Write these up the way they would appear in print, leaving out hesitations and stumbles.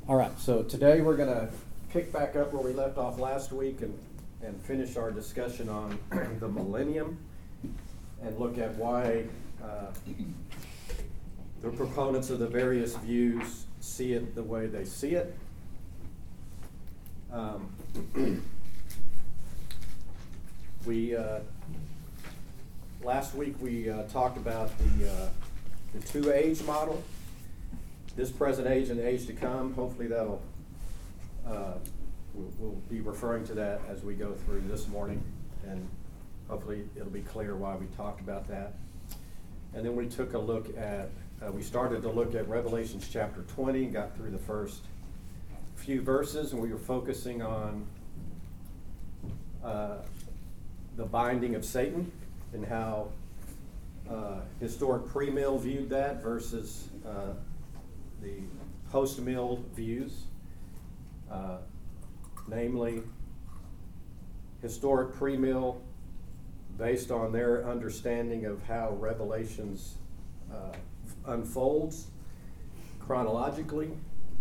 All right, so today we're going to pick back up where we left off last week and finish our discussion on the millennium and look at why the proponents of the various views see it the way they see it. Last week we talked about the two-age model, this present age and the age to come. Hopefully that'll we'll be referring to that as we go through this morning, and hopefully it'll be clear why we talked about that. And then we took a look at we started to look at Revelations chapter 20, got through the first few verses, and we were focusing on the binding of Satan and how historic pre-mill viewed that versus the post-mill views. Namely, historic pre-mill, based on their understanding of how Revelations unfolds chronologically,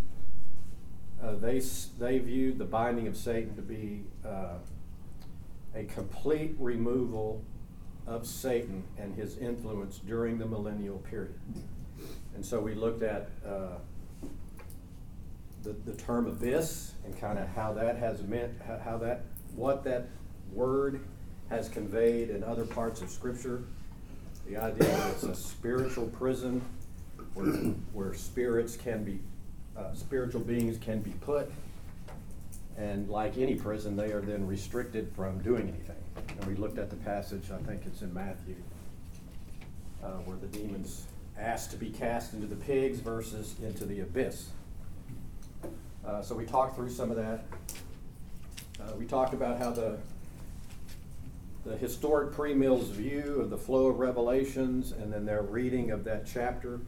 they viewed the binding of Satan to be a complete removal of Satan and his influence during the millennial period. And so we looked at the term abyss and kind of how that has meant, what that word has conveyed in other parts of Scripture. The idea that it's a spiritual prison where spirits can be, spiritual beings can be put, and like any prison, they are then restricted from doing anything. And we looked at the passage, I think it's in Matthew, where the demons asked to be cast into the pigs versus into the abyss. So we talked through some of that. We talked about how the historic pre-mill's view of the flow of Revelations and then their reading of that chapter,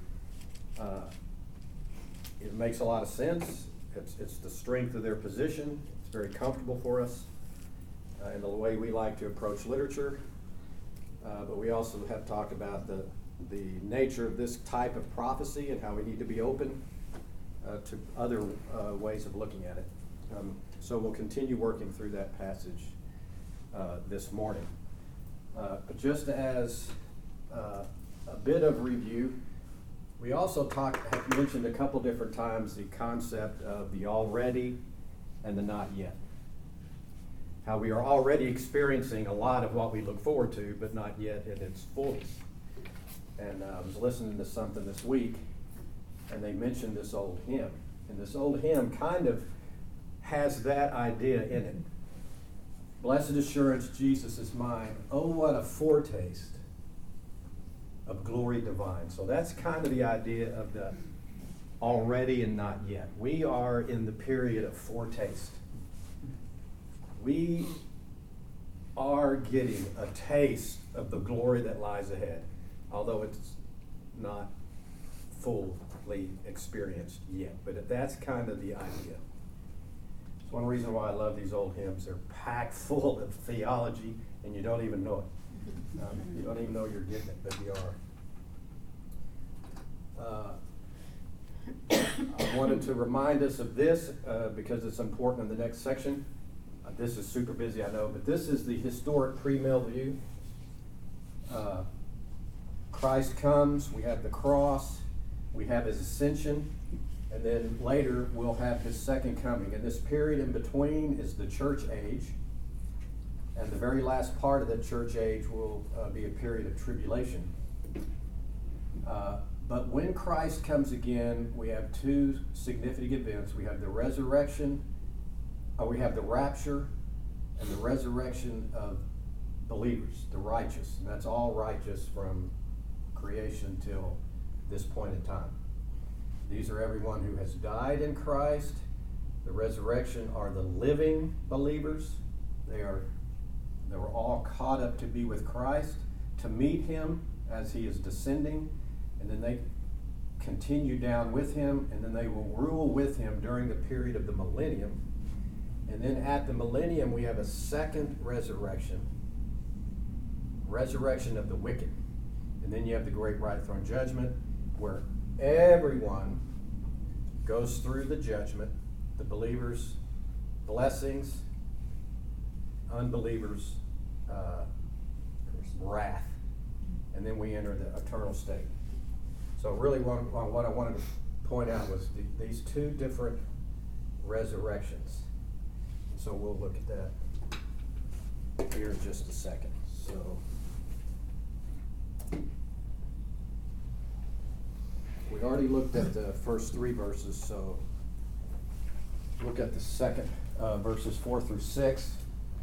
it makes a lot of sense. It's the strength of their position. It's very comfortable for us in the way we like to approach literature. But we also have talked about the nature of this type of prophecy and how we need to be open to other ways of looking at it. So we'll continue working through that passage this morning. But just as a bit of review, we also have mentioned a couple different times the concept of the already and the not yet. How we are already experiencing a lot of what we look forward to, but not yet in its fullness. And I was listening to something this week, and they mentioned this old hymn. And this old hymn kind of has that idea in it. Blessed assurance, Jesus is mine. Oh, what a foretaste of glory divine. So that's kind of the idea of the already and not yet. We are in the period of foretaste. We are getting a taste of the glory that lies ahead, although it's not fully experienced yet. But that's kind of the idea. It's one reason why I love these old hymns. They're packed full of theology, and you don't even know it. You don't even know you're getting it, but you are. I wanted to remind us of this because it's important in the next section. This is super busy, I know, but this is the historic pre-mill view. Christ comes, we have the cross, we have his ascension, and then later we'll have his second coming. And this period in between is the church age, and the very last part of the church age will be a period of tribulation. But when Christ comes again, we have two significant events. We have the resurrection, we have the rapture, and the resurrection of believers, the righteous. And that's all righteous from creation till this point in time. These are everyone who has died in Christ. The resurrection are the living believers. They were all caught up to be with Christ, to meet him as he is descending, and then they continue down with him, and then they will rule with him during the period of the millennium. And then at the millennium, we have a second resurrection of the wicked. And then you have the great white throne judgment, where everyone goes through the judgment, the believers' blessings, unbelievers' wrath, and then we enter the eternal state. So really what I wanted to point out was these two different resurrections. So we'll look at that here in just a second. So we already looked at the first three verses, so look at the second verses 4 through 6.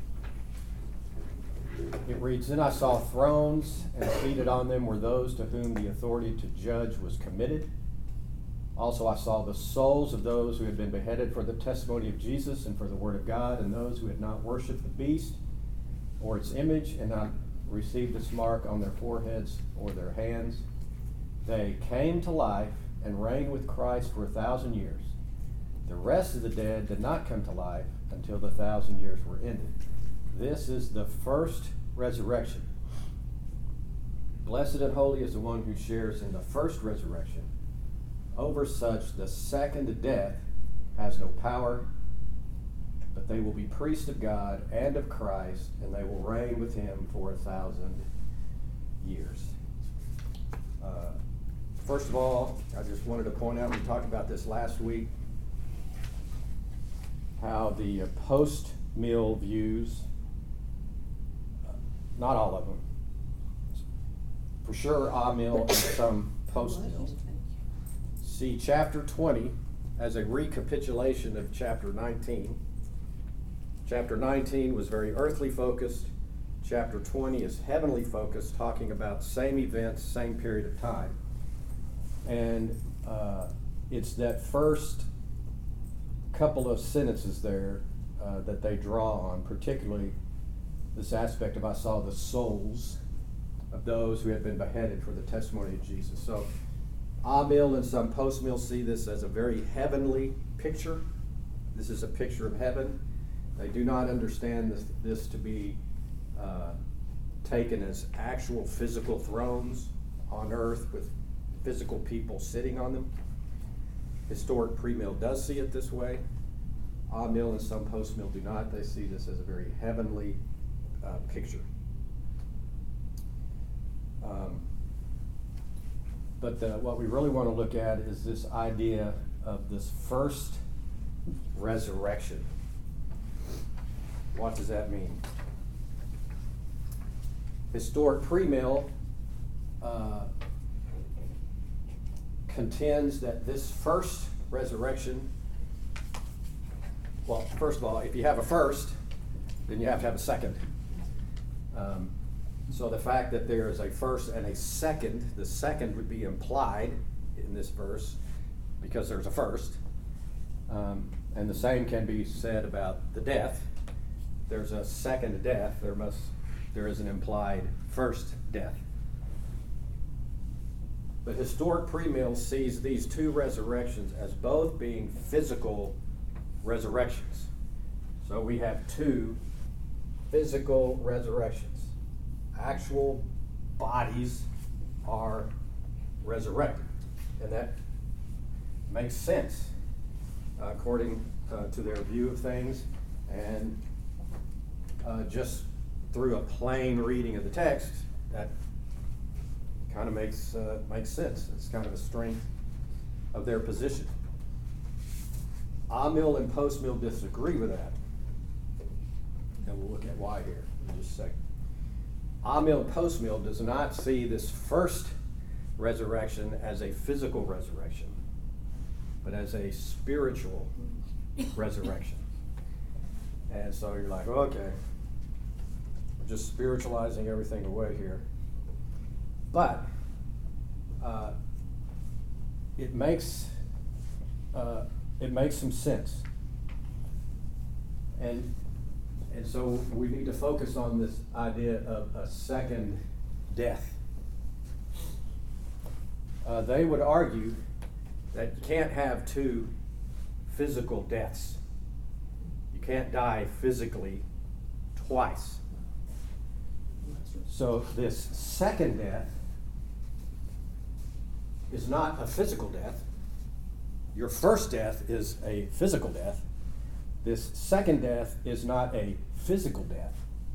It reads, "Then I saw thrones, and seated on them were those to whom the authority to judge was committed. Also I saw the souls of those who had been beheaded for the testimony of Jesus and for the word of God, and those who had not worshipped the beast or its image, and not received its mark on their foreheads or their hands. They came to life and reigned with Christ for 1,000 years. The rest of the dead did not come to life until the 1,000 years were ended. This is the first resurrection. Blessed and holy is the one who shares in the first resurrection. Over such, the second death has no power, but they will be priests of God and of Christ, and they will reign with him for 1,000 years." First of all, I just wanted to point out, we talked about this last week, how the post-mill views, not all of them, for sure Amill and some post-mill, see chapter 20 as a recapitulation of chapter 19. Chapter 19 was very earthly focused. Chapter 20 is heavenly focused, talking about same events, same period of time. And it's that first couple of sentences there that they draw on, particularly this aspect of "I saw the souls of those who had been beheaded for the testimony of Jesus." So Amill and some post-mill see this as a very heavenly picture. This is a picture of heaven. They do not understand this to be taken as actual physical thrones on earth with physical people sitting on them. Historic pre-mill does see it this way. Amill and some post-mill do not. They see this as a very heavenly picture. But what we really want to look at is this idea of this first resurrection. What does that mean? Historic pre-mill contends that this first resurrection, well, first of all, if you have a first, then you have to have a second. So the fact that there is a first and a second, the second would be implied in this verse because there's a first. And the same can be said about the death. There's a second death, there is an implied first death. But historic pre-mill sees these two resurrections as both being physical resurrections. So we have two physical resurrections. Actual bodies are resurrected. And that makes sense according to their view of things. And just through a plain reading of the text, that kind of makes sense. It's kind of a strength of their position. Amill and post-mill disagree with that. And we'll look at why here in just a second. Amill and post-mill does not see this first resurrection as a physical resurrection, but as a spiritual resurrection. And so you're like, okay, we're just spiritualizing everything away here. But it makes some sense. And so we need to focus on this idea of a second death. They would argue that you can't have two physical deaths. You can't die physically twice. So this second death is not a physical death. your first death is a physical death. This second death is not a physical death.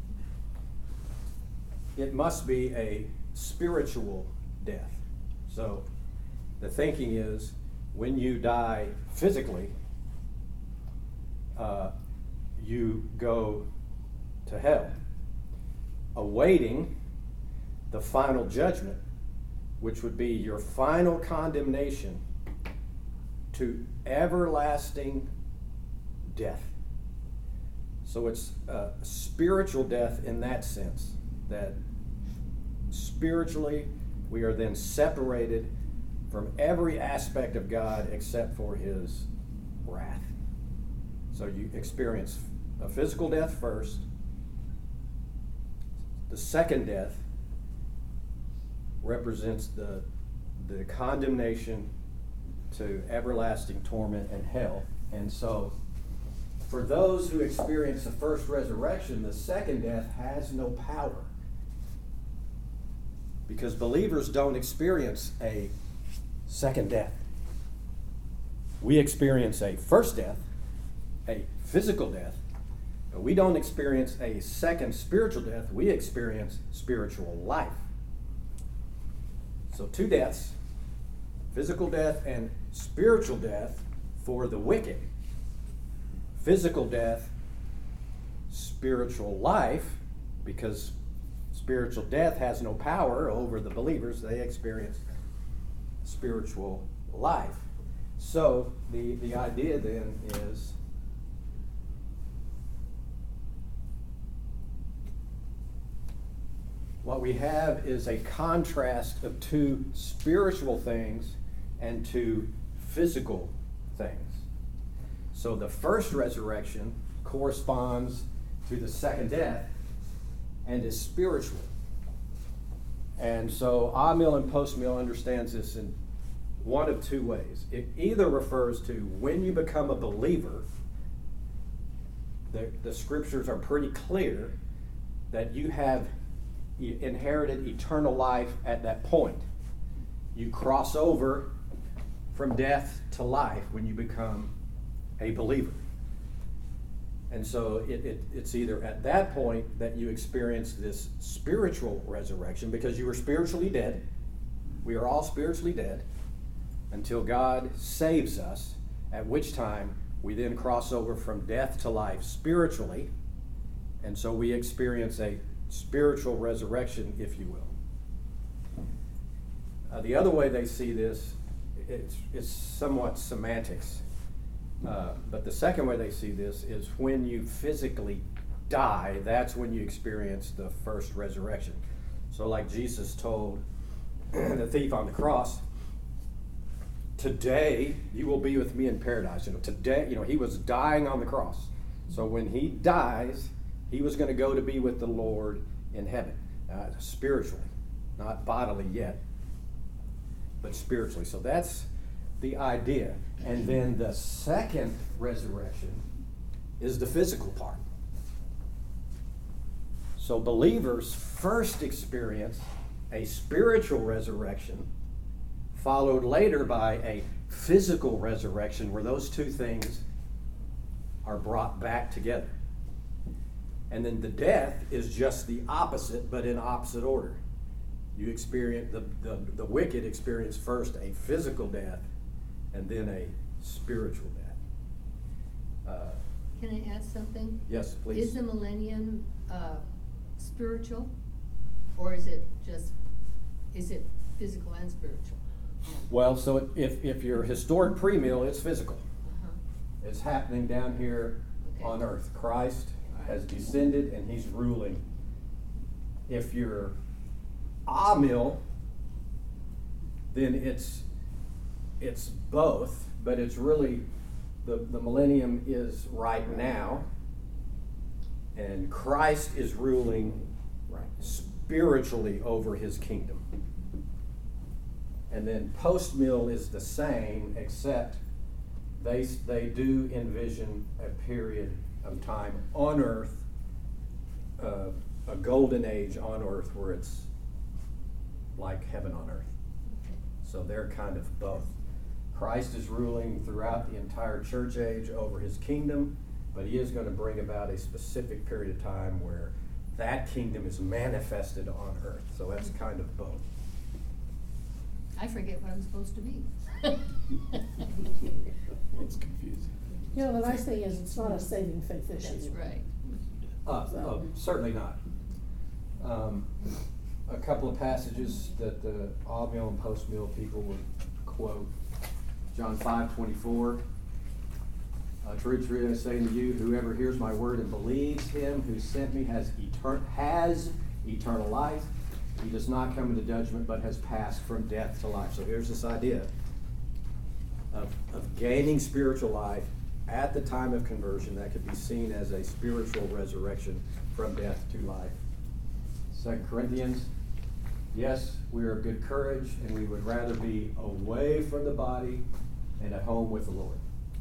It must be a spiritual death. So the thinking is when you die physically, you go to hell, awaiting the final judgment, which would be your final condemnation to everlasting death. So it's spiritual death in that sense, that spiritually we are then separated from every aspect of God except for his wrath. So you experience a physical death first. The second death represents the condemnation to everlasting torment and hell. And so for those who experience the first resurrection, the second death has no power. Because believers don't experience a second death. We experience a first death, a physical death, but we don't experience a second spiritual death. We experience spiritual life. So 2 deaths, physical death and spiritual death for the wicked. Physical death, spiritual life, because spiritual death has no power over the believers. They experience spiritual life. So the idea then is what we have is a contrast of 2 spiritual things and 2 physical things. So the first resurrection corresponds to the second death and is spiritual. And so Amiel and Postmill understands this in one of 2 ways. It either refers to when you become a believer, the scriptures are pretty clear that you have inherited eternal life at that point. You cross over from death to life when you become a believer. And so it's either at that point that you experience this spiritual resurrection because you were spiritually dead. We are all spiritually dead until God saves us, at which time we then cross over from death to life spiritually. And so we experience a spiritual resurrection, if you will. The other way they see this, it's somewhat semantics. But the second way they see this is when you physically die, that's when you experience the first resurrection. So like Jesus told the thief on the cross, today you will be with me in paradise. Today, he was dying on the cross. So when he dies, he was going to go to be with the Lord in heaven, spiritually, not bodily yet, but spiritually. So that's the idea. And then the second resurrection is the physical part. So believers first experience a spiritual resurrection, followed later by a physical resurrection, where those 2 things are brought back together. And then the death is just the opposite, but in opposite order. You experience, the wicked experience first a physical death and then a spiritual death. Can I ask something? Yes, please. Is the millennium spiritual, or is it physical and spiritual? Well, so if you're historic pre-mill, it's physical. Uh-huh. It's happening down here on earth. Christ has descended and he's ruling. If you're amill, then it's both, but it's really the millennium is right now, and Christ is ruling spiritually over his kingdom. And then post-mill is the same, except they do envision a period of time on earth, a golden age on earth where it's like heaven on earth. So they're kind of both. Christ is ruling throughout the entire church age over his kingdom, but he is going to bring about a specific period of time where that kingdom is manifested on earth. So that's kind of both. I forget what I'm supposed to be. It's confusing. You know, the nice thing is it's not a saving faith issue. That's right. Certainly not. A couple of passages that the all-meal and post-meal people would quote. John 5:24. True, true, I say to you, whoever hears my word and believes him who sent me has eternal life. He does not come into judgment, but has passed from death to life. So here's this idea of gaining spiritual life at the time of conversion that could be seen as a spiritual resurrection from death to life. 2 Corinthians, yes, we are of good courage, and we would rather be away from the body and at home with the Lord.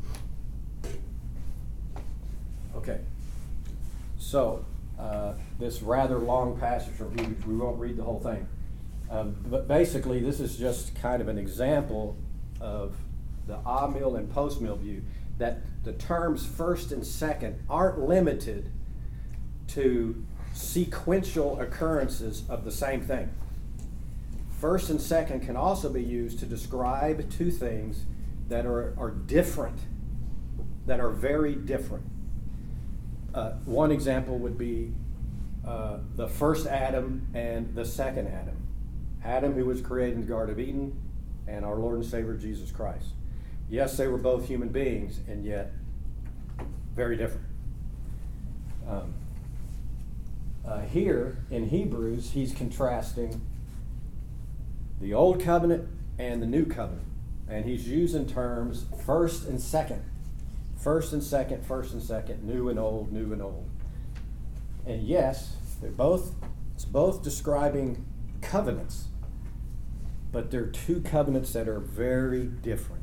Okay, so this rather long passage from Hebrews, we won't read the whole thing, but basically this is just kind of an example of the amill and post-meal view, that the terms first and second aren't limited to sequential occurrences of the same thing. First and second can also be used to describe two things that are different, that are very different. One example would be the first Adam and the second Adam. Adam, who was created in the Garden of Eden, and our Lord and Savior Jesus Christ. Yes, they were both human beings, and yet very different. Here in Hebrews, he's contrasting the Old Covenant and the New Covenant. And he's using terms first and second. First and second, first and second, new and old, new and old. And yes, it's both describing covenants, but they're two covenants that are very different.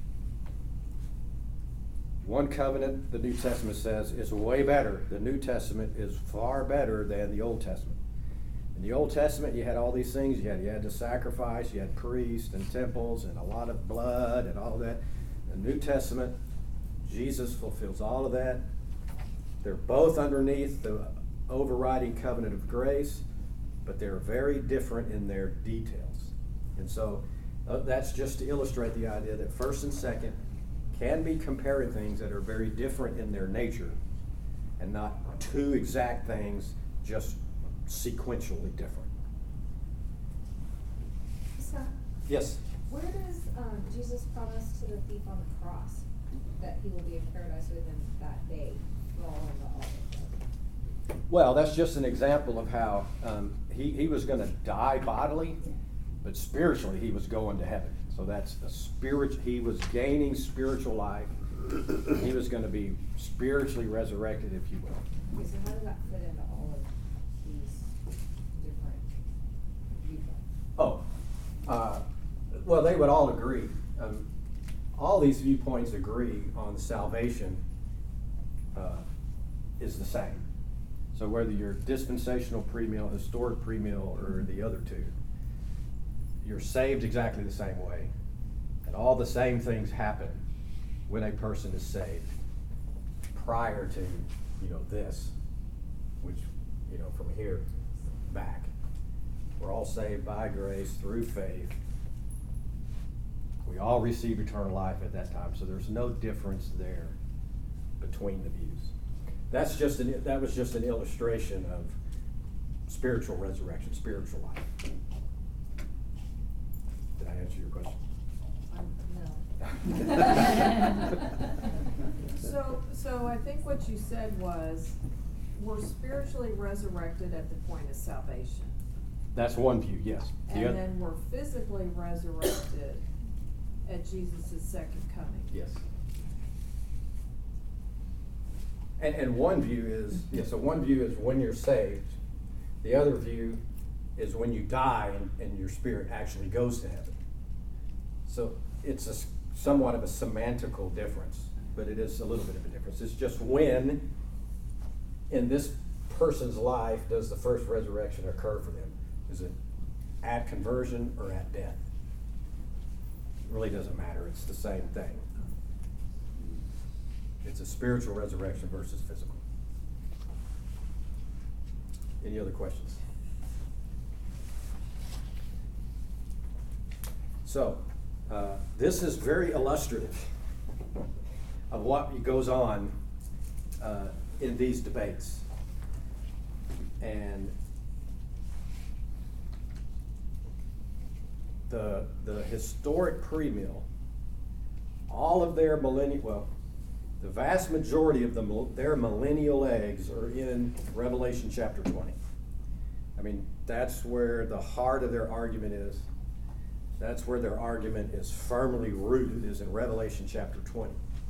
One covenant, the New Testament says, is way better. The New Testament is far better than the Old Testament. In the Old Testament, you had all these things. You had to sacrifice, you had priests and temples and a lot of blood and all of that. The New Testament, Jesus fulfills all of that. They're both underneath the overriding covenant of grace, but they're very different in their details. And so that's just to illustrate the idea that first and second can be comparing things that are very different in their nature and not two exact things, just sequentially different. Scott, Yes? where does Jesus promise to the thief on the cross that he will be in paradise with him that day for all of the olive? Well, that's just an example of how he was going to die bodily, but spiritually he was going to heaven. So that's a he was gaining spiritual life. He was going to be spiritually resurrected, if you will. Okay, so how does that fit into all of these different viewpoints? Well, they would all agree. All these viewpoints agree on salvation is the same. So whether you're dispensational premill, historic premill, or the other two, you're saved exactly the same way. And all the same things happen when a person is saved prior to, this, which, from here back. We're all saved by grace through faith. We all receive eternal life at that time, so there's no difference there between the views. That was just an illustration of spiritual resurrection, spiritual life. Did I answer your question? No. So I think what you said was, we're spiritually resurrected at the point of salvation. That's one view, yes. And then we're physically resurrected at Jesus' second coming. Yes. And one view is, so one view is when you're saved. The other view is when you die and your spirit actually goes to heaven. So it's somewhat of a semantical difference, but it is a little bit of a difference. It's just when in this person's life does the first resurrection occur for them? Is it at conversion or at death? really doesn't matter. It's the same thing. It's a spiritual resurrection versus physical. Any other questions? So, this is very illustrative of what goes on in these debates. And the historic premill, all of their the vast majority of their millennial eggs are in Revelation chapter 20. I mean, that's where the heart of their argument is. That's where their argument is firmly rooted, is in Revelation chapter 20.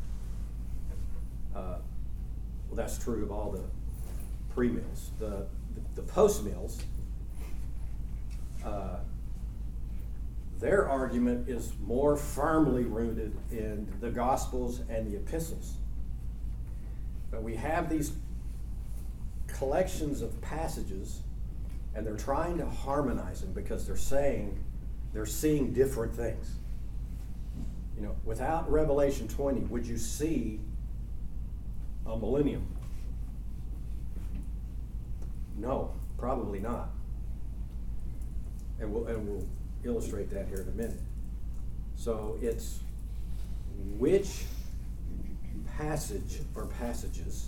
Well, that's true of all the pre-mills. The post-mills, their argument is more firmly rooted in the Gospels and the epistles. But we have these collections of passages, and they're trying to harmonize them because they're seeing different things. You know, without Revelation 20, would you see a millennium? No, probably not. And we'll illustrate that here in a minute. So it's which passage or passages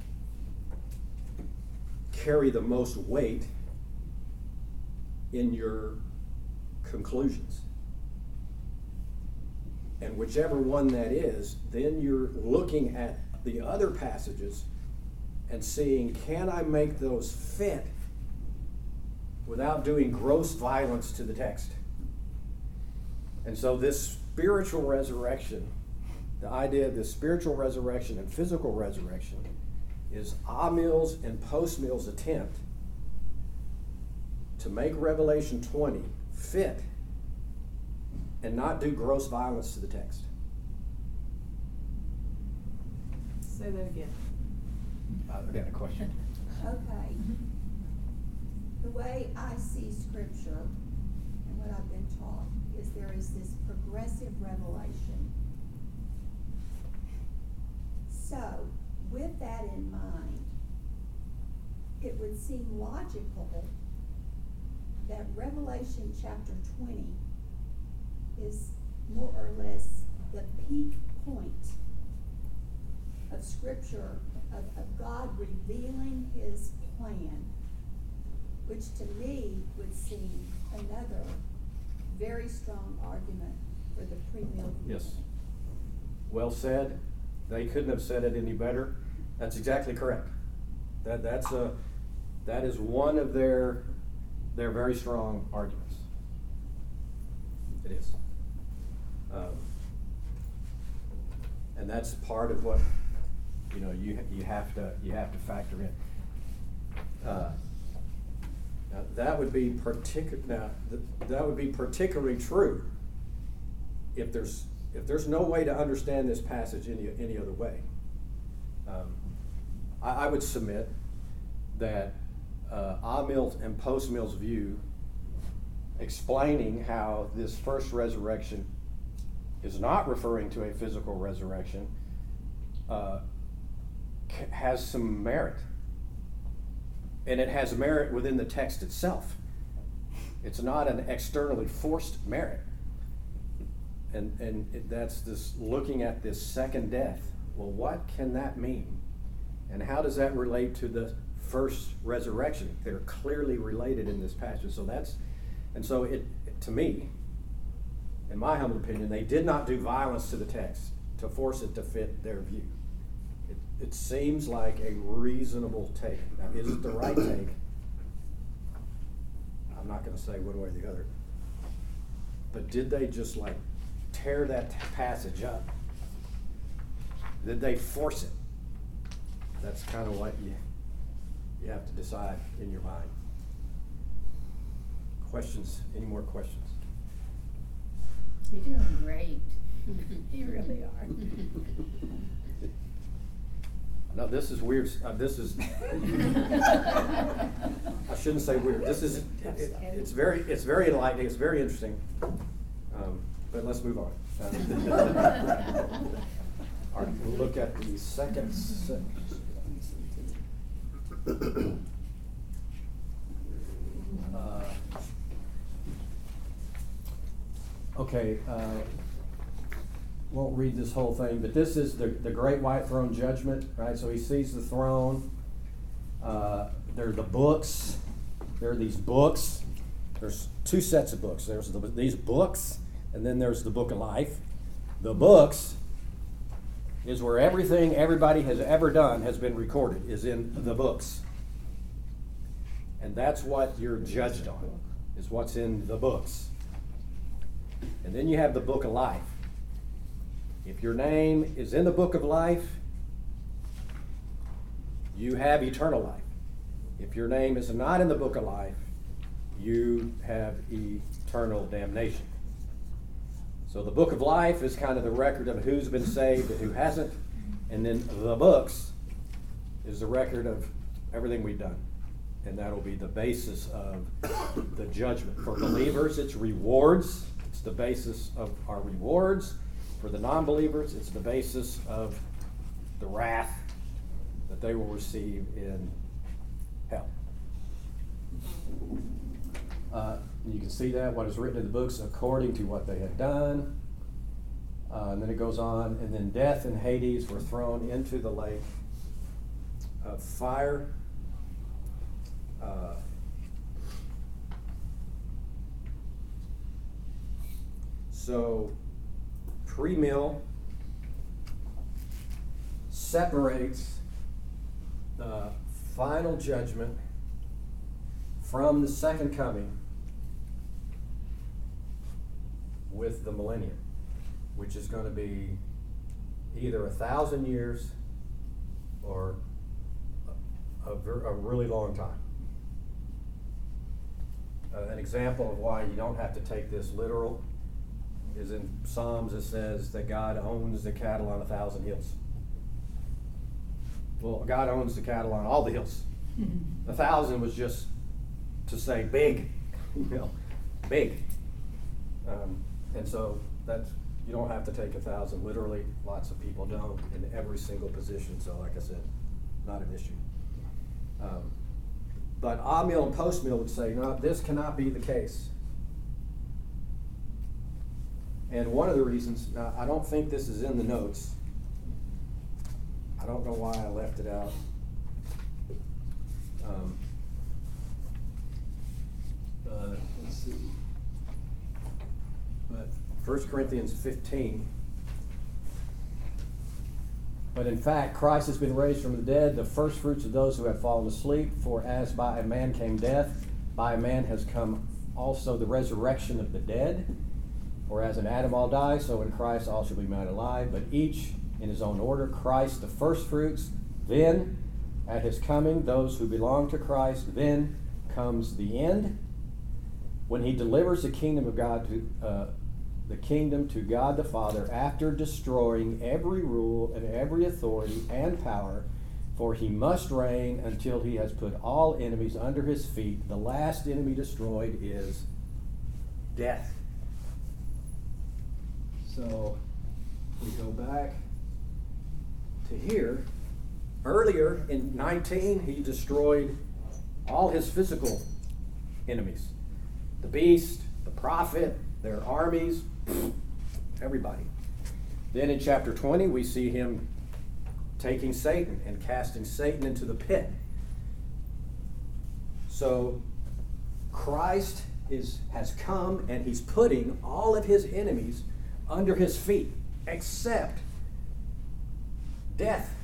carry the most weight in your conclusions. And whichever one that is, then you're looking at the other passages and seeing, can I make those fit without doing gross violence to the text? And so this spiritual resurrection, the idea of this spiritual resurrection and physical resurrection, is Amil's and Post-Mill's attempt to make Revelation 20 fit and not do gross violence to the text. Say that again. I've got a question. Okay. The way I see Scripture and what I've been taught is there is this progressive revelation. So, with that in mind, it would seem logical that Revelation chapter 20 is more or less the peak point of Scripture, of God revealing His plan, which to me would seem another very strong argument for the premill viewpoint. Yes. Well said. They couldn't have said it any better. That's exactly correct. That is one of their very strong arguments. It is. And that's part of what you have to factor in. Now that would be particularly true if there's no way to understand this passage any other way. I would submit that Amil's and Post-Mill's view explaining how this first resurrection is not referring to a physical resurrection has some merit. And it has merit within the text itself. It's not an externally forced merit. And that's this looking at this second death. Well, what can that mean? And how does that relate to the first resurrection? They're clearly related in this passage. So to me, in my humble opinion, they did not do violence to the text to force it to fit their view. It seems like a reasonable take. Now, is it the right take? I'm not going to say one way or the other. But did they just tear that passage up? Did they force it? That's kind of what you have to decide in your mind. Questions? Any more questions? You're doing great. You really are. No, this is weird. This is. I shouldn't say weird. This is. It's very enlightening. It's very interesting. But let's move on. All right, we'll look at the second okay, won't read this whole thing, but this is the great white throne judgment, right? So he sees the throne. There are the books. There are these books. There's two sets of books. There's these books, and then there's the book of life. The books is where everything everybody has ever done has been recorded, is in the books. And that's what you're judged on, is what's in the books. And then you have the book of life. If your name is in the book of life, you have eternal life. If your name is not in the book of life, you have eternal damnation. So the book of life is kind of the record of who's been saved and who hasn't. And then the books is the record of everything we've done. And that'll be the basis of the judgment. For believers, it's rewards. It's the basis of our rewards. For the non-believers, it's the basis of the wrath that they will receive in hell. You can see that, what is written in the books according to what they had done. And then it goes on, and then death and Hades were thrown into the lake of fire. So pre-mill separates the final judgment from the second coming with the millennium, which is going to be either 1,000 years or a really long time. An example of why you don't have to take this literal is in Psalms. It says that God owns the cattle on 1,000 hills. Well, God owns the cattle on all the hills. 1,000 was just to say big, big. And so that's, you don't have to take 1,000 literally. Lots of people don't in every single position. So like I said, not an issue. But Amill and Postmill would say, no, this cannot be the case. And one of the reasons, now I don't think this is in the notes. I don't know why I left it out. Let's see. But 1 Corinthians 15. But in fact, Christ has been raised from the dead, the first fruits of those who have fallen asleep. For as by a man came death, by a man has come also the resurrection of the dead. For as in Adam all die, so in Christ all shall be made alive, but each in his own order. Christ the first fruits, then at his coming those who belong to Christ, then comes the end, when he delivers the kingdom of God to God the Father, after destroying every rule and every authority and power, for he must reign until he has put all enemies under his feet. The last enemy destroyed is death. So we go back to here. Earlier in 19, he destroyed all his physical enemies. The beast, the prophet, their armies, everybody. Then in chapter 20, we see him taking Satan and casting Satan into the pit. So Christ has come and he's putting all of his enemies under his feet, except death.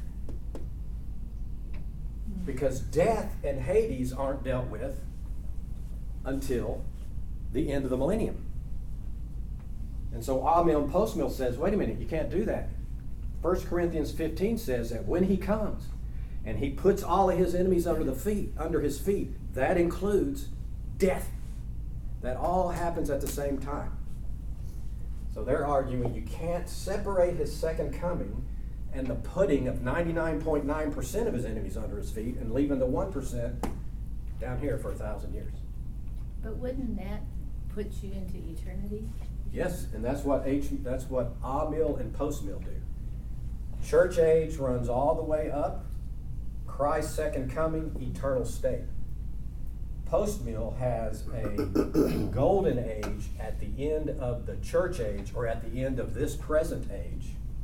Because death and Hades aren't dealt with until the end of the millennium. And so Amill and Postmill says, wait a minute, you can't do that. 1 Corinthians 15 says that when he comes and he puts all of his enemies under his feet, that includes death. That all happens at the same time. So they're arguing you can't separate his second coming and the putting of 99.9% of his enemies under his feet and leaving the 1% down here for 1,000 years. But wouldn't that put you into eternity? Yes, and that's what amill and postmill do. Church age runs all the way up. Christ's second coming, eternal state. Postmill has a golden age at the end of the church age, or at the end of this present age.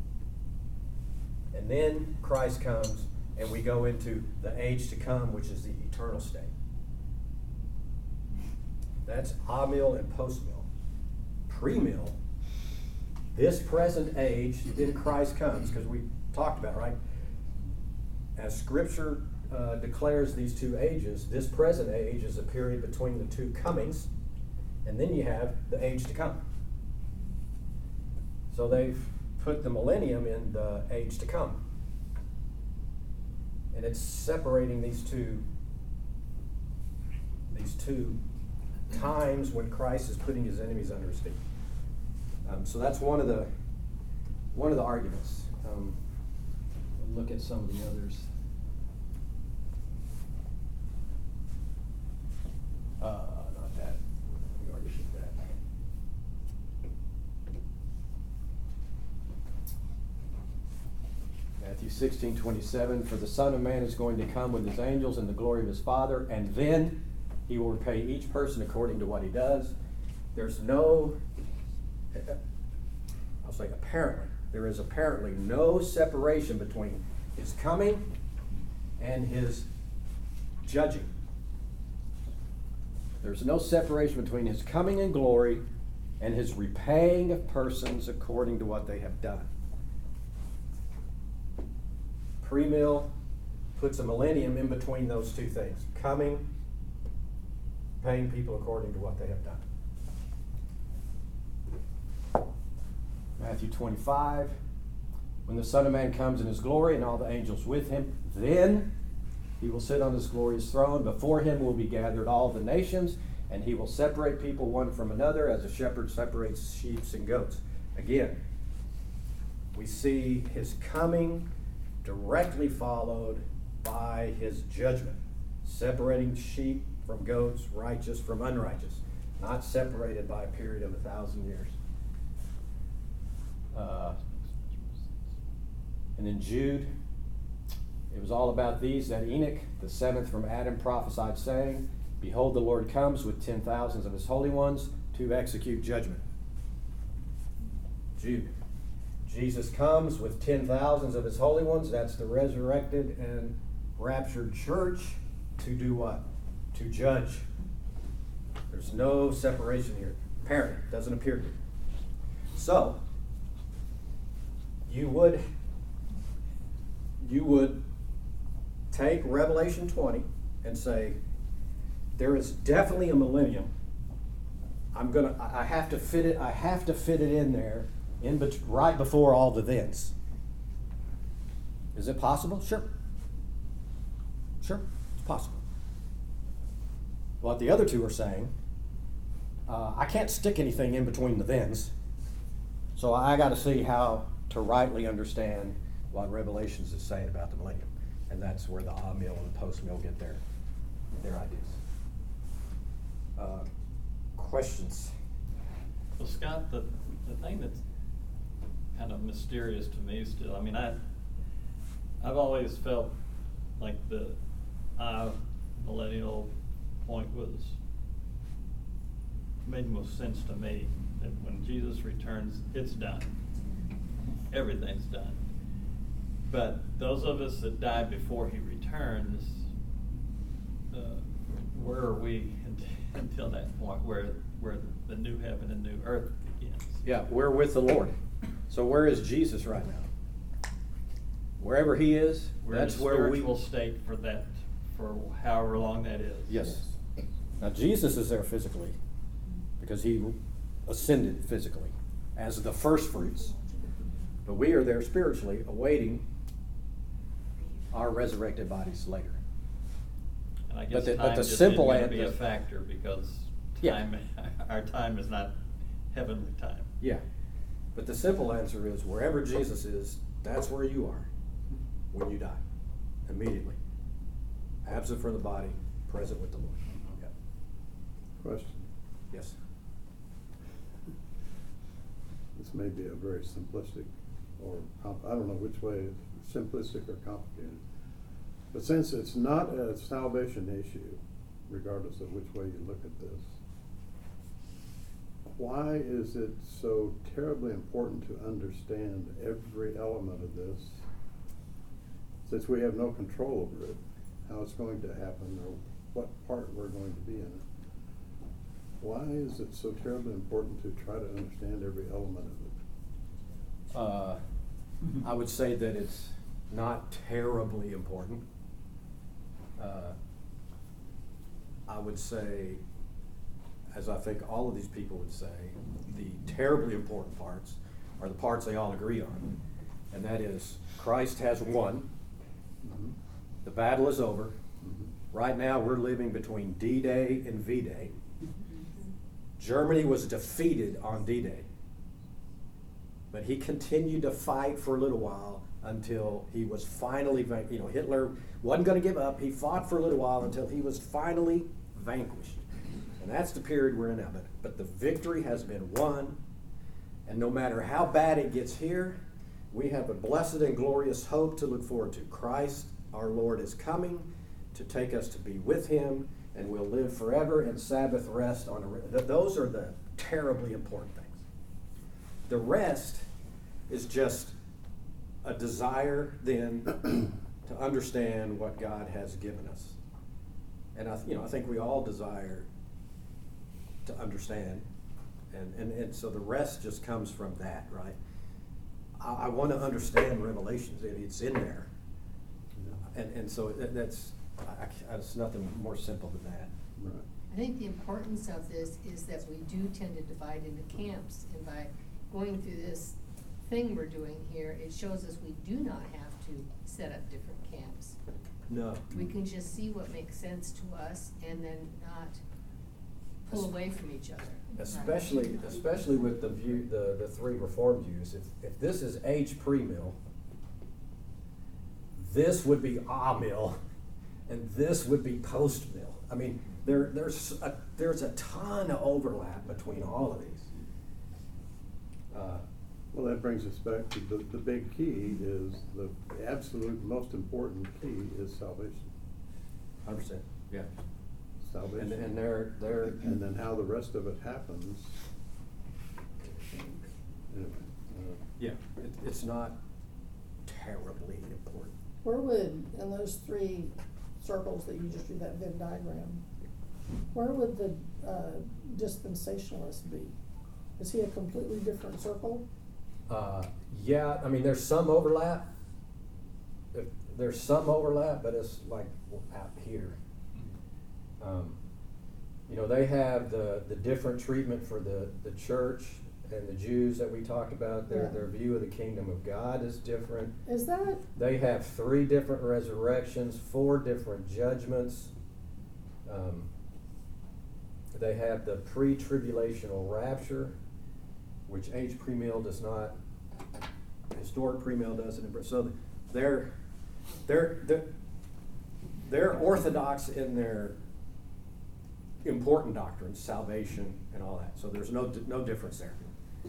And then Christ comes and we go into the age to come, which is the eternal state. That's amill and postmill. Premill, this present age, then Christ comes, because we talked about, right? As Scripture declares these two ages, this present age is a period between the two comings, and then you have the age to come. So they've put the millennium in the age to come. And it's separating these two times when Christ is putting his enemies under his feet. So that's one of the arguments. We'll look at some of the others. Not that. We already did that. Matthew 16:27, for the Son of Man is going to come with his angels in the glory of his Father, and then he will repay each person according to what he does. There's no, I'll say apparently, there is apparently no separation between his coming and his judging. There's no separation between his coming in glory and his repaying of persons according to what they have done. Premill puts a millennium in between those two things. Coming, paying people according to what they have done. Matthew 25, when the Son of Man comes in his glory and all the angels with him, then he will sit on his glorious throne. Before him will be gathered all the nations, and he will separate people one from another as a shepherd separates sheep and goats. Again, we see his coming directly followed by his judgment, separating sheep from goats, righteous from unrighteous, not separated by a period of 1,000 years. And in Jude, it was all about these that Enoch, the seventh from Adam, prophesied, saying, behold, the Lord comes with 10,000s of his holy ones to execute judgment. Jude. Jesus comes with 10,000s of his holy ones. That's the resurrected and raptured church. To do what? To judge. There's no separation here. Apparently, doesn't appear to be. So, you would take Revelation 20 and say, there is definitely a millennium. I have to fit it in there, right before all the thens. Is it possible? Sure. Sure, it's possible. What the other two are saying, I can't stick anything in between the thens, so I got to see how to rightly understand what Revelations is saying about the millennium. And that's where the amill and the postmill get their ideas. Questions? Well, Scott, the thing that's kind of mysterious to me still, I mean, I've always felt like the millennial point made most sense to me, that when Jesus returns, it's done. Everything's done. But those of us that die before he returns, where are we until that point where the new heaven and new earth begins? Yeah, we're with the Lord. So where is Jesus right now? Wherever he is, We're that's in a where we... spiritual state for however long that is. Yes. Now Jesus is there physically because he ascended physically as the first fruits. But we are there spiritually awaiting our resurrected bodies later. And I guess But the time just simple isn't going to be a answer- factor because our time is not heavenly time. Yeah. But the simple answer is wherever Jesus is, that's where you are when you die. Immediately. Absent from the body, present with the Lord. Yeah. Question. Yes. this may be a very simplistic or, I don't know which way, simplistic or complicated. But since it's not a salvation issue, regardless of which way you look at this, why is it so terribly important to understand every element of this, since we have no control over it, how it's going to happen, or what part we're going to be in it? Why is it so terribly important to try to understand every element of it? I would say that it's not terribly important. I would say, as I think all of these people would say, the terribly important parts are the parts they all agree on. And that is, Christ has won. Mhm. The battle is over. Mhm. Right now, we're living between D-Day and V-Day. Germany was defeated on D-Day. But he continued to fight for a little while until he was finally, Hitler wasn't going to give up. He fought for a little while until he was finally vanquished. And that's the period we're in now. But the victory has been won. And no matter how bad it gets here, we have a blessed and glorious hope to look forward to. Christ, our Lord, is coming to take us to be with him, and we'll live forever in Sabbath rest those are the terribly important things. The rest is just a desire then to understand what God has given us. And I think we all desire to understand, and so the rest just comes from that, right? I want to understand Revelations, and it's in there, and so that's nothing more simple than that. Right. I think the importance of this is that we do tend to divide into camps, and by going through this thing we're doing here, it shows us we do not have to set up different camps. No. We can just see what makes sense to us and then not pull away from each other. Especially with the view, the three Reformed views. If this is H pre-mill, this would be a-mill, and this would be post-mill. I mean, there's a ton of overlap between all of these. Well, that brings us back to the big key is the absolute most important key is salvation. 100%. Yeah. Salvation. And they're And then how the rest of it happens. Anyway, yeah. It's not terribly important. Where would, in those three circles that you just drew that Venn diagram, where would the dispensationalist be? Is he a completely different circle? Yeah, I mean, there's some overlap. There's some overlap, but it's like out here. They have the different treatment for the church and the Jews that we talked about. Their view of the kingdom of God is different. Is that? They have 3 different resurrections, 4 different judgments. They have the pre-tribulational rapture, which H premill does not. Historic premill doesn't. So they're orthodox in their important doctrines, salvation and all that. So there's no difference there.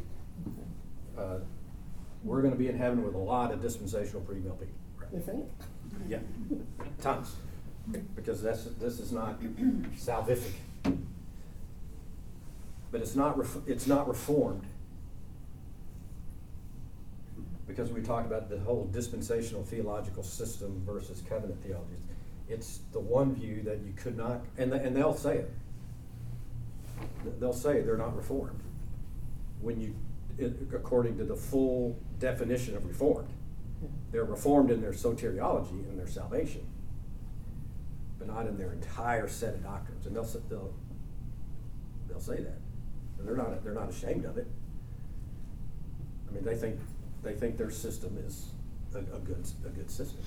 We're going to be in heaven with a lot of dispensational premill people. Right? You think? Yeah, tons, because this is not salvific, but it's not reformed, because we talked about the whole dispensational theological system versus covenant theology. It's the one view that you could not, and they'll say it. They'll say they're not reformed according to the full definition of reformed. They're reformed in their soteriology and their salvation, but not in their entire set of doctrines. And they'll say that. And they're not ashamed of it. I mean, they think their system is a good system.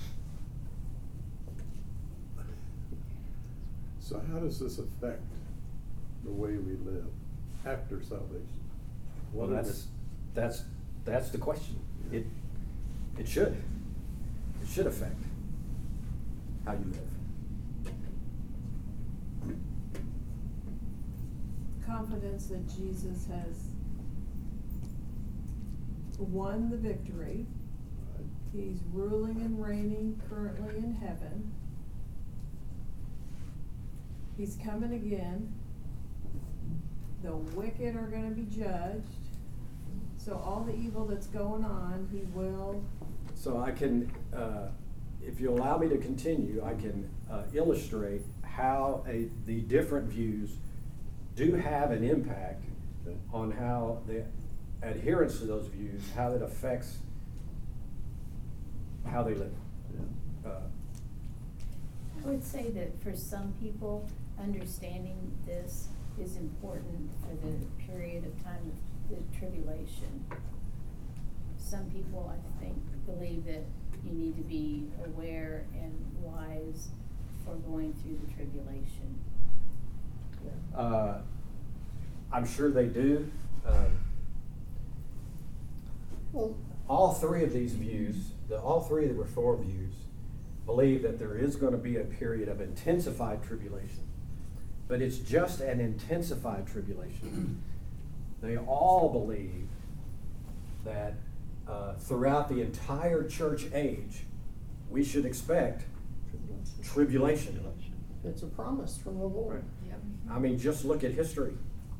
So how does this affect the way we live after salvation? Well, that's the question. It should affect how you live. Confidence that Jesus has won the victory. Right. He's ruling and reigning currently in heaven. He's coming again. The wicked are gonna be judged. So all the evil that's going on, he will. So I can, if you allow me to continue, I can illustrate how the different views do have an impact Okay. on how the adherence to those views, how it affects how they live. Yeah. I would say that for some people, understanding this is important for the period of time of the tribulation. Some people, I think, believe that you need to be aware and wise for going through the tribulation. I'm sure they do. Well, All three of these views, all three of the Reform views, believe that there is going to be a period of intensified tribulation. But it's just an intensified tribulation. They all believe that throughout the entire church age, we should expect tribulation. it's a promise from the Lord. Right. Yep. I mean, just look at history.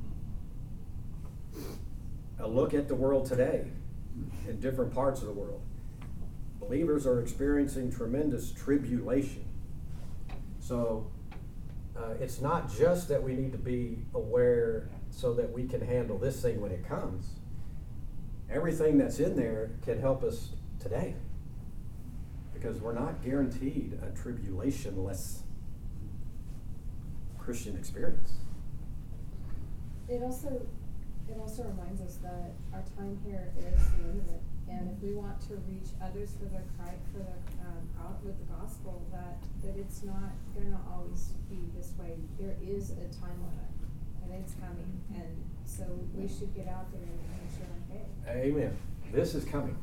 Look at the world today in different parts of the world. Believers are experiencing tremendous tribulation. So it's not just that we need to be aware so that we can handle this thing when it comes. Everything that's in there can help us today, because we're not guaranteed a tribulation-less Christian experience. It also reminds us that our time here is limited, and if we want to reach others with the gospel, that it's not gonna always be this way. There is a time limit, and it's coming, and so we should get out there and make sure we're okay. Amen. This is coming.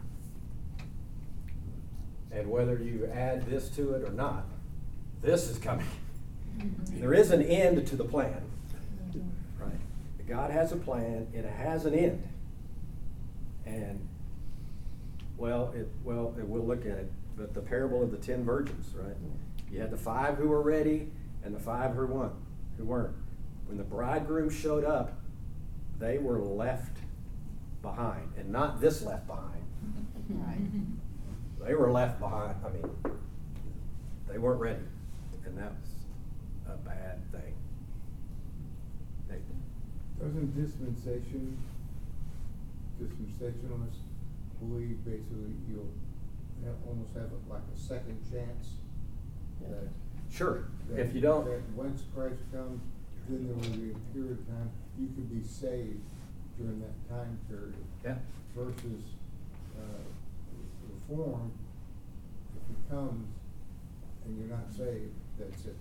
And whether you add this to it or not, this is coming. There is an end to the plan. Right. God has a plan, and it has an end. And we'll look at it, but the parable of the 10 virgins, right? You had the 5 who were ready and the 5 who weren't. When the bridegroom showed up, they were left behind, and not this left behind. Right. They were left behind. I mean, they weren't ready, and that was a bad thing. Doesn't dispensationalists believe basically you'll almost have like a second chance? That, Sure. that- If you don't, That once Christ comes, then there will be a period of time you could be saved during that time period. yeah. Versus, Reform, if he comes and you're not saved, that's it.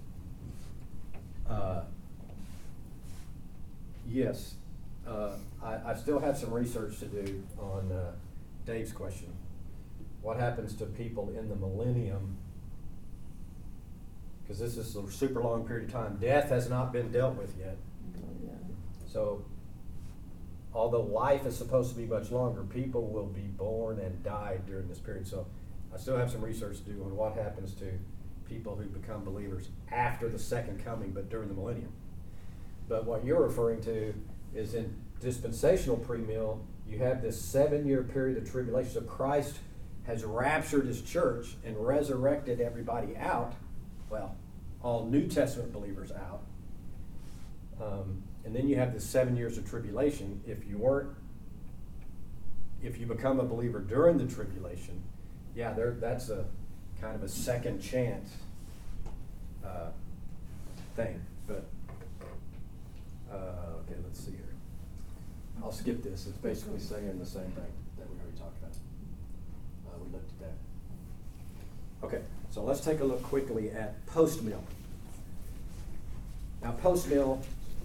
Yes. I still have some research to do on Dave's question. What happens to people in the millennium? Because this is a super long period of time. Death has not been dealt with yet. Yeah. So, although life is supposed to be much longer, people will be born and die during this period. So, I still have some research to do on what happens to people who become believers after the second coming, but during the millennium. But what you're referring to is in dispensational premill, you have this 7-year period of tribulation. So Christ has raptured his church and resurrected everybody out. Well, all New Testament believers out. And then you have the 7 years of tribulation. If you become a believer during the tribulation, yeah, that's a kind of a second chance thing. But okay, let's see here. I'll skip this. It's basically saying the same thing that we already talked about. We looked at that. Okay, so let's take a look quickly at post-mill. Now, post-mill,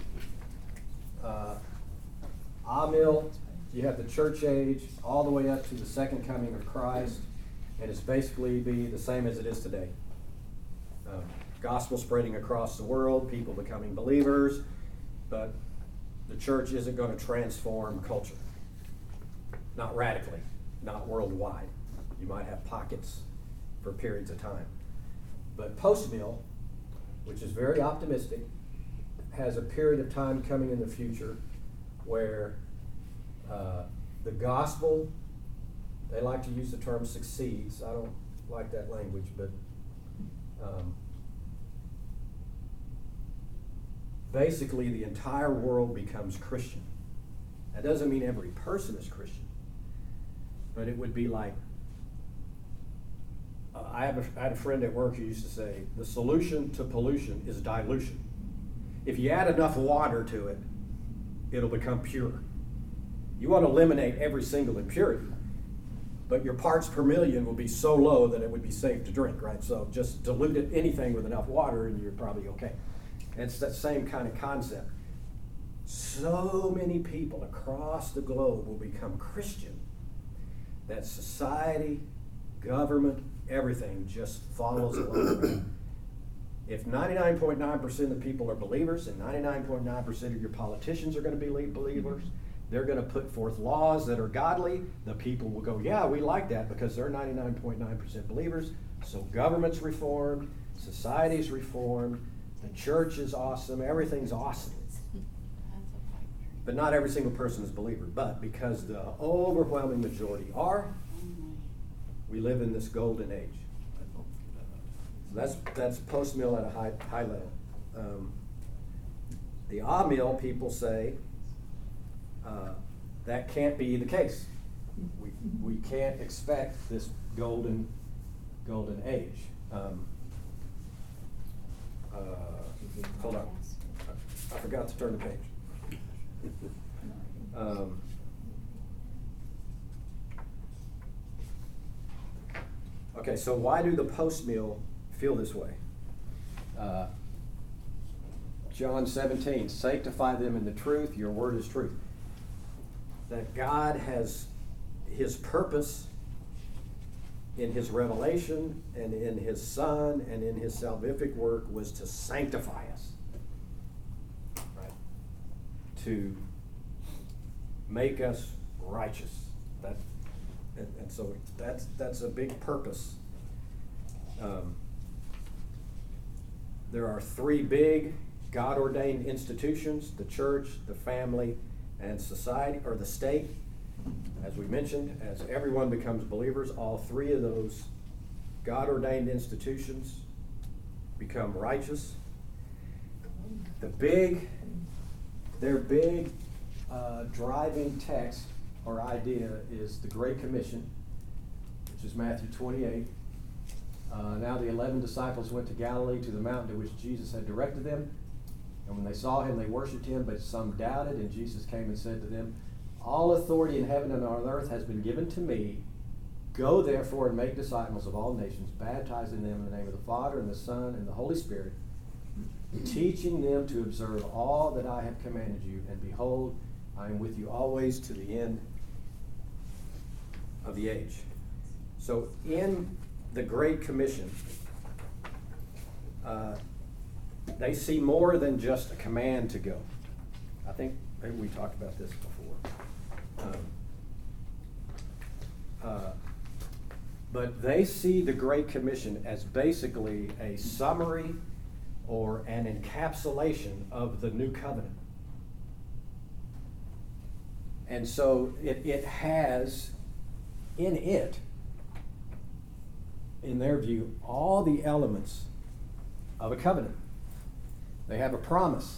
amill, you have the church age all the way up to the second coming of Christ, and it's basically be the same as it is today. Gospel spreading across the world, people becoming believers, but the church isn't going to transform culture. Not radically. not worldwide. You might have pockets for periods of time. But post-mill, which is very optimistic, has a period of time coming in the future where the gospel, they like to use the term succeeds. I don't like that language, but basically the entire world becomes Christian. That doesn't mean every person is Christian, but it would be like, I had a friend at work who used to say, the solution to pollution is dilution. If you add enough water to it, it'll become pure. You want to eliminate every single impurity, but your parts per million will be so low that it would be safe to drink, right? So just dilute it, anything with enough water and you're probably okay. And it's that same kind of concept. So many people across the globe will become Christian that society, government, everything just follows along. If 99.9% of the people are believers and 99.9% of your politicians are going to be believers, they're going to put forth laws that are godly. The people will go, yeah, we like that because they're 99.9% believers. So government's reformed, society's reformed, the church is awesome, everything's awesome. But not every single person is a believer. But because the overwhelming majority are, we live in this golden age. So that's post-mill at a high level. The ah-mill people say that can't be the case. We can't expect this golden age. Hold on, I forgot to turn the page. Okay, so why do the post-mill feel this way? John 17, sanctify them in the truth, your word is truth. That God has his purpose in his revelation and in his Son and in his salvific work was to sanctify us, right? To make us righteous. And so that's a big purpose. There are three big God-ordained institutions: the church, the family, and society, or the state. As we mentioned, as everyone becomes believers, all three of those God-ordained institutions become righteous. Their big driving text or idea is the Great Commission, which is Matthew 28. Now the 11 disciples went to Galilee to the mountain to which Jesus had directed them. And when they saw him, they worshipped him, but some doubted. And Jesus came and said to them, all authority in heaven and on earth has been given to me. Go therefore and make disciples of all nations, baptizing them in the name of the Father and the Son and the Holy Spirit, teaching them to observe all that I have commanded you. And behold, I am with you always to the end of the age. So in the Great Commission, they see more than just a command to go. I think maybe we talked about this before. But they see the Great Commission as basically a summary or an encapsulation of the New Covenant. And so it has in it, in their view, all the elements of a covenant. They have a promise.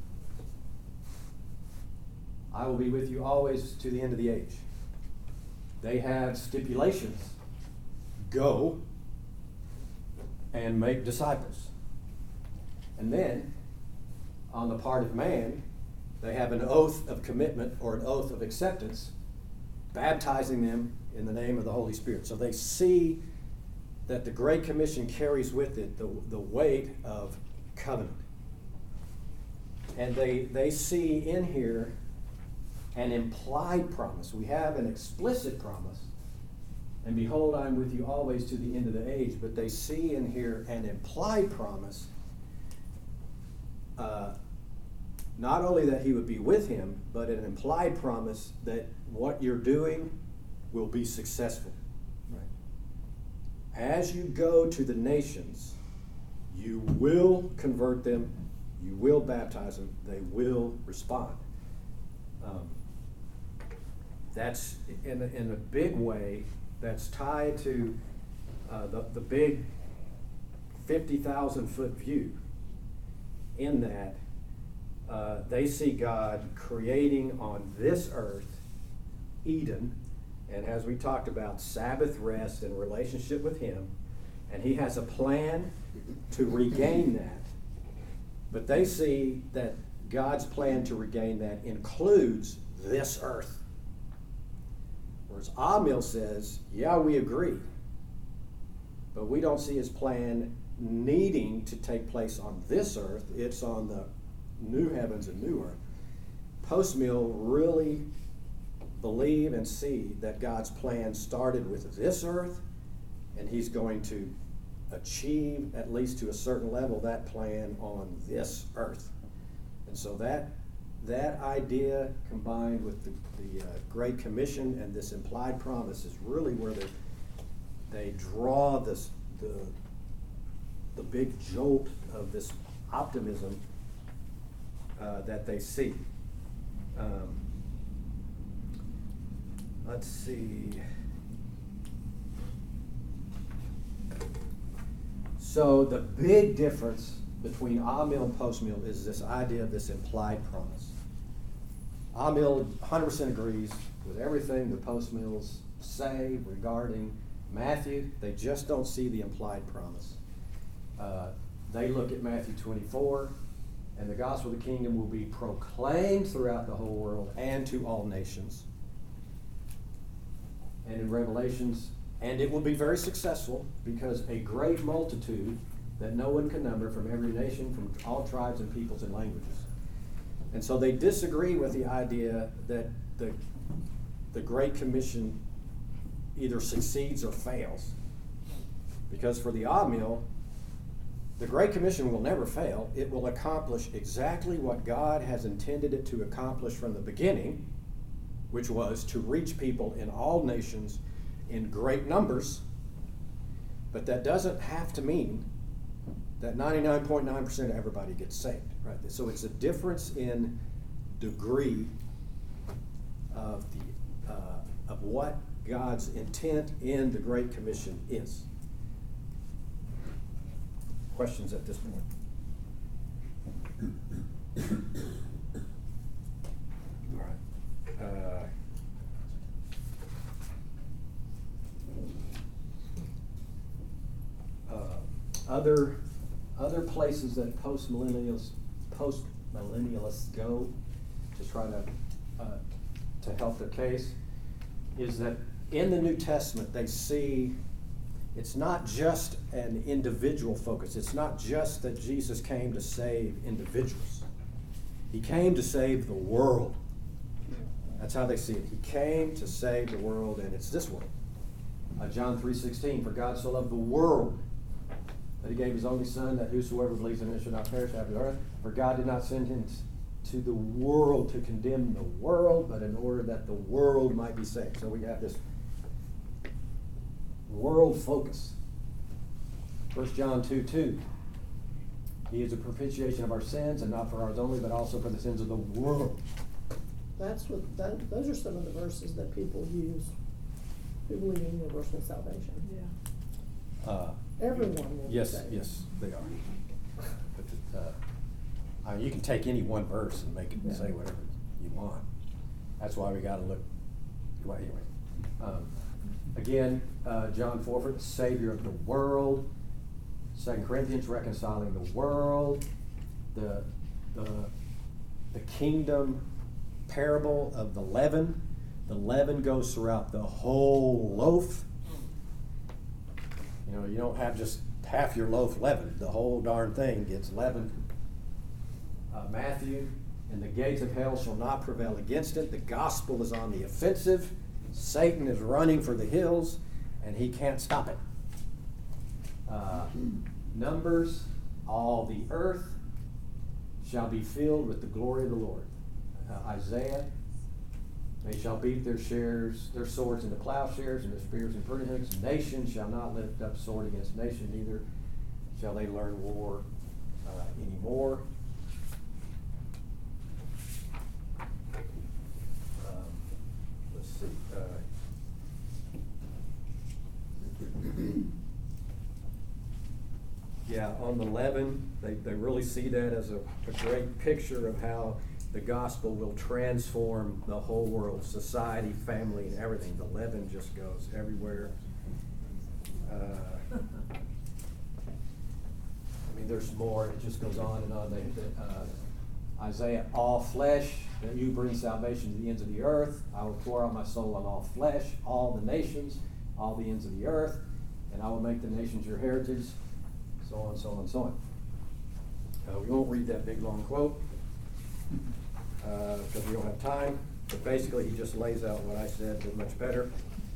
I will be with you always to the end of the age. They have stipulations. Go and make disciples. And then, on the part of man, they have an oath of commitment or an oath of acceptance, baptizing them in the name of the Holy Spirit. So they see that the Great Commission carries with it the weight of covenant. And they see in here an implied promise. We have an explicit promise, and behold, I am with you always to the end of the age. But they see in here an implied promise, not only that he would be with him, but an implied promise that what you're doing will be successful. As you go to the nations, you will convert them, you will baptize them, they will respond. That's in a big way, that's tied to the big 50,000 foot view, in that they see God creating on this earth Eden, and as we talked about, Sabbath rest and relationship with Him, and He has a plan to regain that. But they see that God's plan to regain that includes this earth. Whereas Amil says, yeah, we agree, but we don't see His plan needing to take place on this earth. It's on the new heavens and new earth. Post-mill really believe and see that God's plan started with this earth, and He's going to achieve, at least to a certain level, that plan on this earth. And so that idea, combined with the Great Commission and this implied promise, is really where they draw the big jolt of this optimism that they see. Let's see. So the big difference between Amil and post-mill is this idea of this implied promise. Amil 100% agrees with everything the post-mills say regarding Matthew. They just don't see the implied promise. They look at Matthew 24, and the gospel of the kingdom will be proclaimed throughout the whole world and to all nations. And in Revelations, and it will be very successful, because a great multitude that no one can number, from every nation, from all tribes and peoples and languages. And so they disagree with the idea that the Great Commission either succeeds or fails. Because for the Amil, the Great Commission will never fail. It will accomplish exactly what God has intended it to accomplish from the beginning, which was to reach people in all nations in great numbers. But that doesn't have to mean that 99.9% of everybody gets saved, right? So it's a difference in degree of what God's intent in the Great Commission is. Questions at this point? All right. Other places that post-millennialists go to try to help their case is that in the New Testament they see it's not just an individual focus. It's not just that Jesus came to save individuals. He came to save the world. That's how they see it. He came to save the world, and it's this world. John 3:16, for God so loved the world that He gave His only Son, that whosoever believes in Him should not perish, have the earth. For God did not send Him to the world to condemn the world, but in order that the world might be saved. So we have this world focus. 1 John 2:2, He is a propitiation of our sins, and not for ours only, but also for the sins of the world. Those are some of the verses that people use who believe in universal salvation. Yeah. Everyone will be Yes, saved. yes, they are. But I mean, you can take any one verse and make it say whatever you want. That's why we got to look. Well, anyway, again, John 4, for the Savior of the world. 2 Corinthians, reconciling the world. The kingdom parable of the leaven. The leaven goes throughout the whole loaf. You know, you don't have just half your loaf leavened. The whole darn thing gets leavened. Matthew, and the gates of hell shall not prevail against it. The gospel is on the offensive. Satan is running for the hills, and he can't stop it. Numbers, all the earth shall be filled with the glory of the Lord. Isaiah, They shall beat their swords into plowshares, and their spears in pruning hooks. Nation shall not lift up sword against nation, neither shall they learn war anymore. Let's see. Yeah, on the leaven, they really see that as a great picture of how the gospel will transform the whole world, society, family, and everything. The leaven just goes everywhere. I mean, there's more. It just goes on and on. Isaiah, all flesh, that you bring salvation to the ends of the earth. I will pour out my soul on all flesh, all the nations, all the ends of the earth, and I will make the nations your heritage, so on, so on, so on. We won't read that big, long quote, because we don't have time, but basically he just lays out what I said, but much better.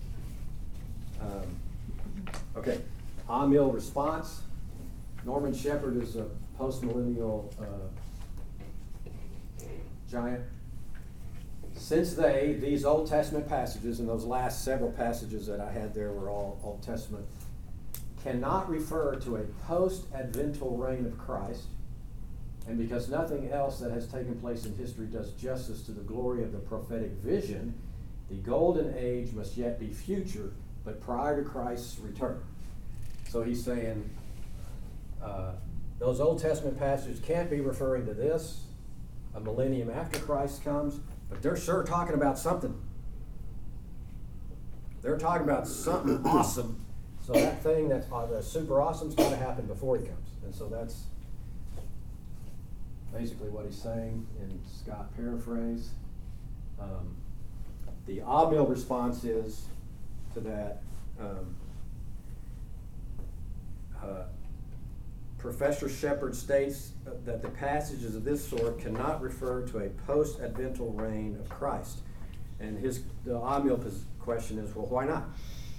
Okay, Amiel response. Norman Shepherd is a postmillennial giant. Since these Old Testament passages, and those last several passages that I had there were all Old Testament, cannot refer to a post-advental reign of Christ, and because nothing else that has taken place in history does justice to the glory of the prophetic vision, the golden age must yet be future, but prior to Christ's return. So he's saying those Old Testament passages can't be referring to this, a millennium after Christ comes, but they're sure talking about something. They're talking about something awesome. So that thing that's super awesome is going to happen before he comes. And so that's basically what he's saying in Scott paraphrase. The Amiel response is to that. Professor Shepherd states that the passages of this sort cannot refer to a post-advental reign of Christ. And the Amiel question is, well, why not?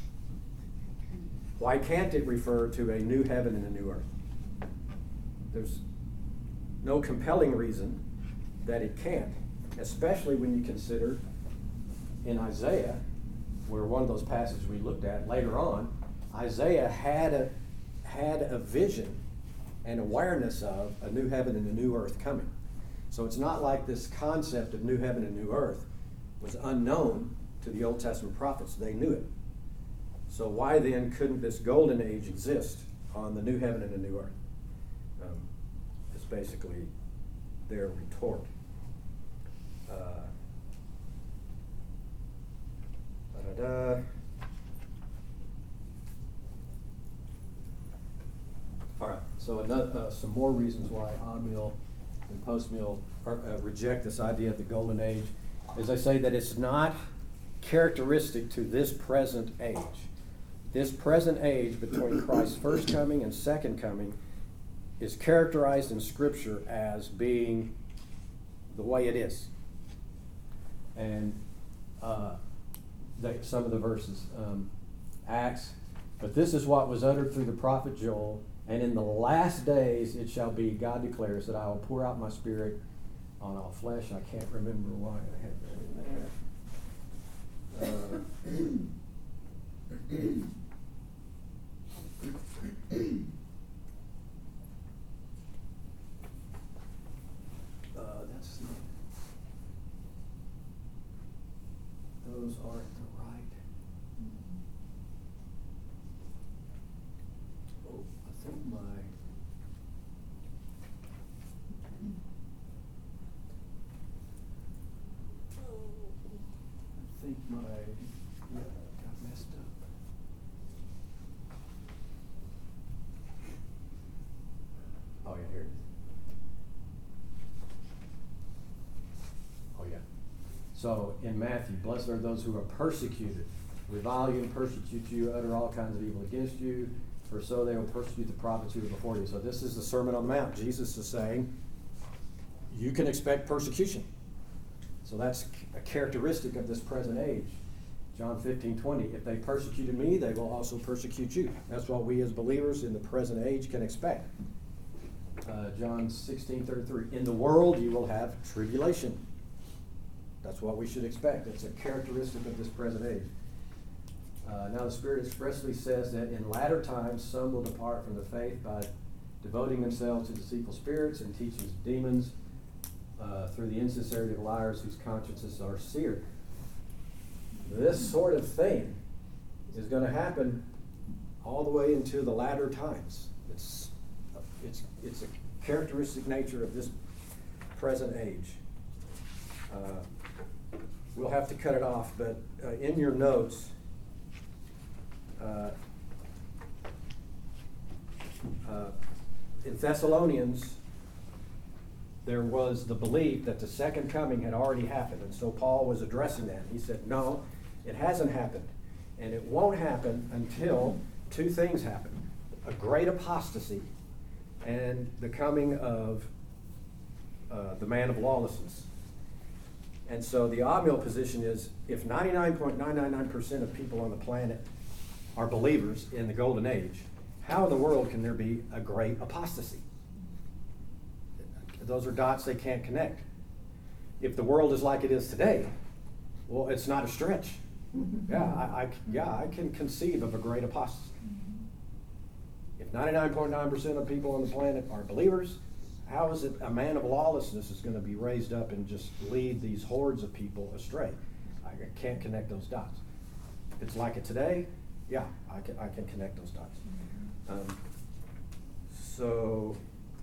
Why can't it refer to a new heaven and a new earth? There's no compelling reason that it can't, especially when you consider in Isaiah, where one of those passages we looked at later on, Isaiah had a vision and awareness of a new heaven and a new earth coming. So it's not like this concept of new heaven and new earth was unknown to the Old Testament prophets. They knew it. So why then couldn't this golden age exist on the new heaven and the new earth? It's basically their retort. All right, so some more reasons why Amiel and Postmill reject this idea of the golden age is they say that it's not characteristic to this present age. This present age between Christ's first coming and second coming is characterized in Scripture as being the way it is. And some of the verses, Acts, but this is what was uttered through the prophet Joel, and in the last days it shall be, God declares, that I will pour out my Spirit on all flesh. I can't remember why I had that in there. That's not, those aren't the right. Oh, I think I got messed up. Oh yeah, here it is. Oh yeah. So in Matthew, blessed are those who are persecuted, revile you and persecute you, utter all kinds of evil against you, for so they will persecute the prophets who are before you. So this is the Sermon on the Mount. Jesus is saying, you can expect persecution. So that's a characteristic of this present age. John 15:20, if they persecuted me, they will also persecute you. That's what we as believers in the present age can expect. John 16:33, in the world you will have tribulation. That's what we should expect. It's a characteristic of this present age. Now the Spirit expressly says that in latter times some will depart from the faith by devoting themselves to deceitful spirits and teachings of demons, through the insincerity of liars whose consciences are seared. This sort of thing is going to happen all the way into the latter times. It's a characteristic nature of this present age. We'll have to cut it off, but in your notes, in Thessalonians, there was the belief that the second coming had already happened, and so Paul was addressing that. He said, no, it hasn't happened, and it won't happen until two things happen: a great apostasy and the coming of the man of lawlessness. And so the Amiel position is, if 99.999% of people on the planet are believers in the golden age, how in the world can there be a great apostasy? Those are dots they can't connect. If the world is like it is today, well, it's not a stretch. I can conceive of a great apostasy. If 99.9% of people on the planet are believers, how is it a man of lawlessness is going to be raised up and just lead these hordes of people astray? I can't connect those dots. If it's like it today, yeah, I can connect those dots. So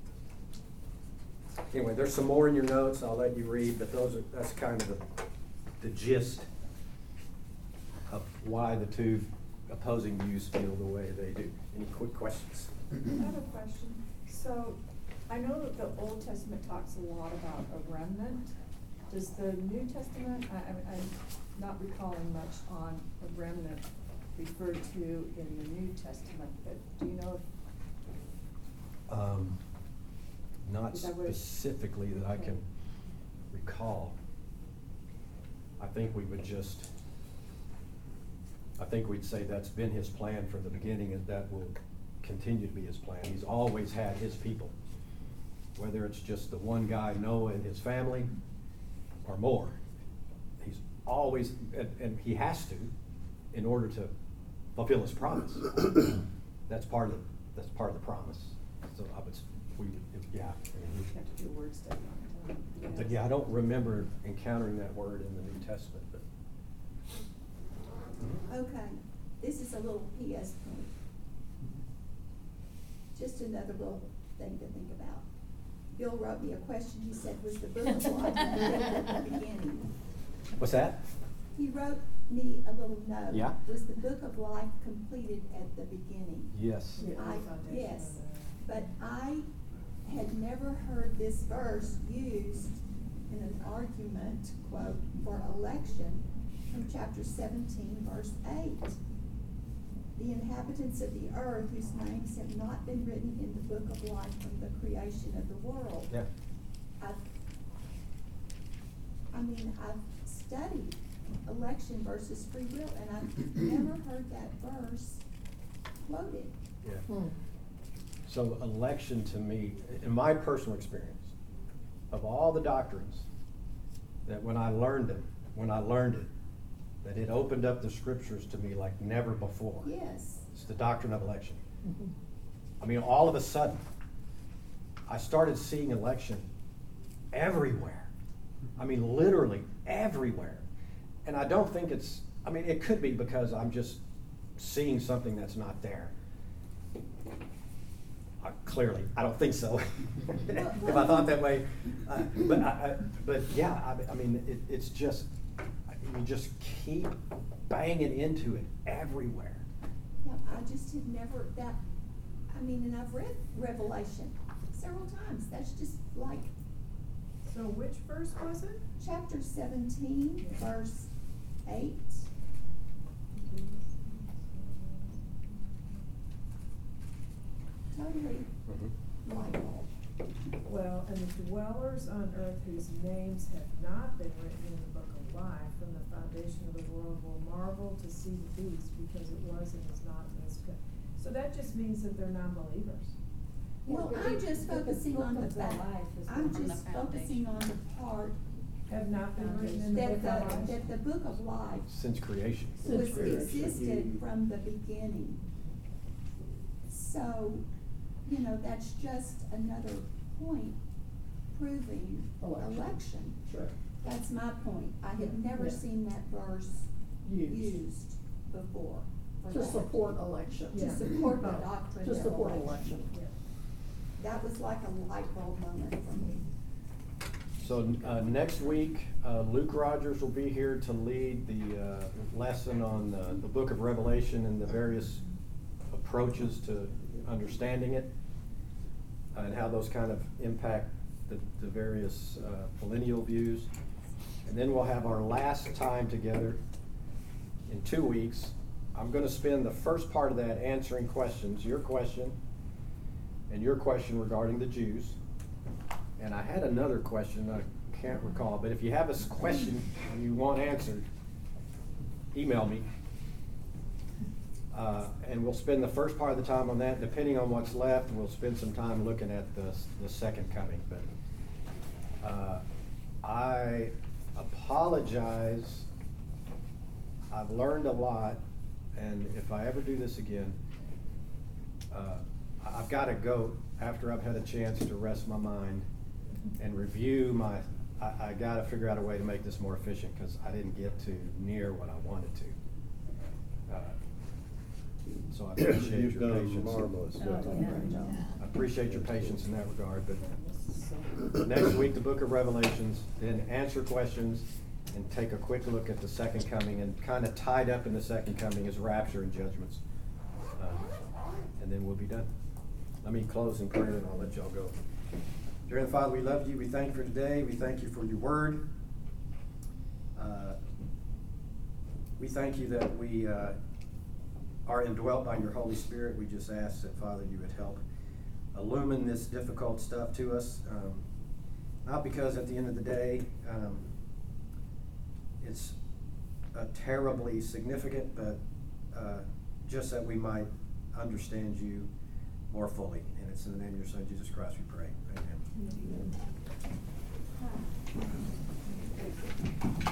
anyway, there's some more in your notes. I'll let you read, but that's kind of the gist of why the two opposing views feel the way they do. Any quick questions? I have a question. So I know that the Old Testament talks a lot about a remnant. Does the New Testament, I'm not recalling much on a remnant referred to in the New Testament, but do you know if Not specifically that I can recall. I think we'd say that's been his plan from the beginning, and that will continue to be his plan. He's always had his people, whether it's just the one guy, Noah, and his family, or more. He's always, and he has to, in order to fulfill his promise. That's part of the promise. So we have to do a word study on it? But yeah, I don't remember encountering that word in the New Testament. But okay, this is a little PS point. Just another little thing to think about. Bill wrote me a question. He said, was the book of life at the beginning? What's that? He wrote me a little note. Yeah. Was the book of life completed at the beginning? Yes. Yes, but I had never heard this verse used in an argument, quote, for election from chapter 17, verse 8. The inhabitants of the earth whose names have not been written in the book of life from the creation of the world. Yeah. I've studied election versus free will, and I've never heard that verse quoted. Yeah. So election to me, in my personal experience, of all the doctrines, that when I learned it, that it opened up the scriptures to me like never before. Yes. It's the doctrine of election. I mean, all of a sudden, I started seeing election everywhere. I mean, literally everywhere. And I don't think it could be because I'm just seeing something that's not there. Clearly, I don't think so. If I thought that way, but yeah, it's just, you just keep banging into it everywhere. Yeah, I just had never, and I've read Revelation several times. That's just like. So which verse was it? Chapter 17, verse 8. Totally light bulb. Well, and the dwellers on earth whose names have not been written in the book of life from the foundation of the world will marvel to see the beast, because it was and is not and is good. So that just means that they're non-believers. Well, I'm just focusing on the fact. I'm just focusing on the part Have not been written in the book That of life. that the book of life Since creation. was Since creation. existed from the beginning. So, you know, that's just another point proving election. Sure. That's my point. I had never Yeah. seen that verse used before. for To that. support election. To Yeah. support the Oh, doctrine to of support election. election. Yeah. That was like a light bulb moment for me. So, next week, Luke Rogers will be here to lead the, lesson on, the book of Revelation and the various approaches to understanding it, and how those kind of impact the various, millennial views. And then we'll have our last time together in 2 weeks. I'm gonna spend the first part of that answering questions, your question and your question regarding the Jews. And I had another question, I can't recall, but if you have a question and you want answered, email me. And we'll spend the first part of the time on that. Depending on what's left, we'll spend some time looking at the second coming. But I apologize. I've learned a lot, and if I ever do this again, I've got to go after I've had a chance to rest my mind and review I got to figure out a way to make this more efficient, because I didn't get to near what I wanted to. So I appreciate You've your done patience. marvelous. Oh, yeah. I appreciate your patience in that regard, but next week, the book of Revelations, then answer questions and take a quick look at the second coming, and kind of tied up in the second coming is rapture and judgments. And then we'll be done. Let me close in prayer and I'll let y'all go. Dear Heavenly Father, we love you. We thank you for today. We thank you for your word. We thank you that we are indwelt by your Holy Spirit. We just ask that, Father, you would help illumine this difficult stuff to us. Not because at the end of the day, it's terribly significant, but just that we might understand you more fully. And it's in the name of your Son, Jesus Christ, we pray. Amen. Amen.